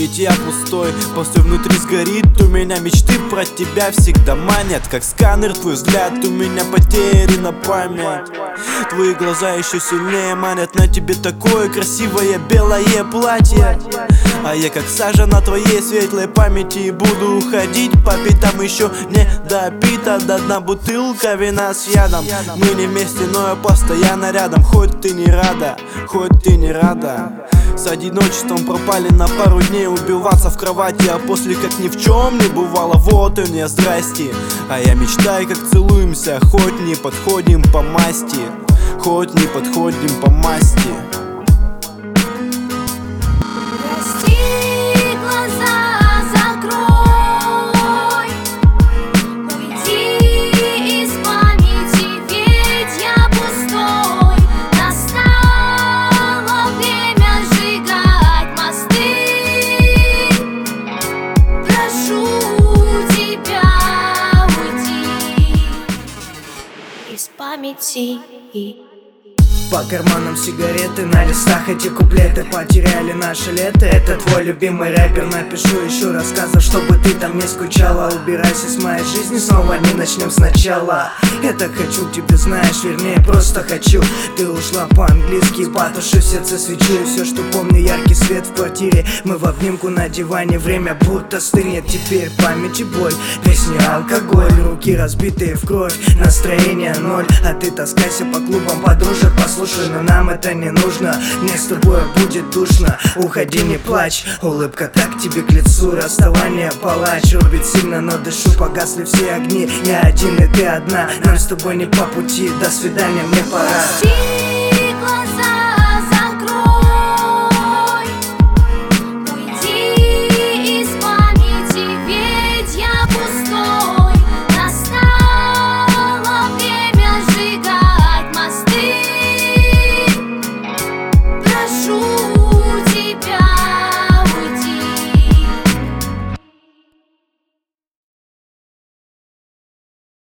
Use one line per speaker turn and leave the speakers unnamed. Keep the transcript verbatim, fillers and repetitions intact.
ведь я пустой. После внутри сгорит, у меня мечты про тебя всегда манят. Как сканер, твой взгляд, у меня потеряна память. Твои глаза еще сильнее манят, на тебе такое красивое белое платье. А я как сажа на твоей светлой памяти, и буду уходить по пятам. Еще не допита до дна бутылка вина с ядом. Мы не вместе, но я постоянно рядом. Хоть ты не рада, хоть ты не рада. С одиночеством пропали на пару дней, убиваться в кровати, а после как ни в чем не бывало. Вот и мне здрасте. А я мечтаю, как целуемся, хоть не подходим по масти, хоть не подходим по масти.
Памяти.
По карманам сигареты, на листах эти куплеты потеряли наше лето. Это твой любимый рэпер, напишу еще рассказов, чтобы ты там не скучала. Убирайся с моей жизни, снова не начнем сначала. Я так хочу, тебе знаешь, вернее просто хочу. Ты ушла по-английски, потуши в сердце свечу. И все, что помню, яркий свет в квартире. Мы в обнимку на диване, время будто стынет. Теперь память и боль, песни, алкоголь, руки разбитые в кровь, настроение ноль. А ты таскайся по клубам подружек, послушай. Слушай, но нам это не нужно, мне с тобой будет душно. Уходи, не плачь, улыбка так тебе к лицу. Расставание палач, рубит сильно, но дышу. Погасли все огни, я один и ты одна. Нам с тобой не по пути, до свидания, мне пора.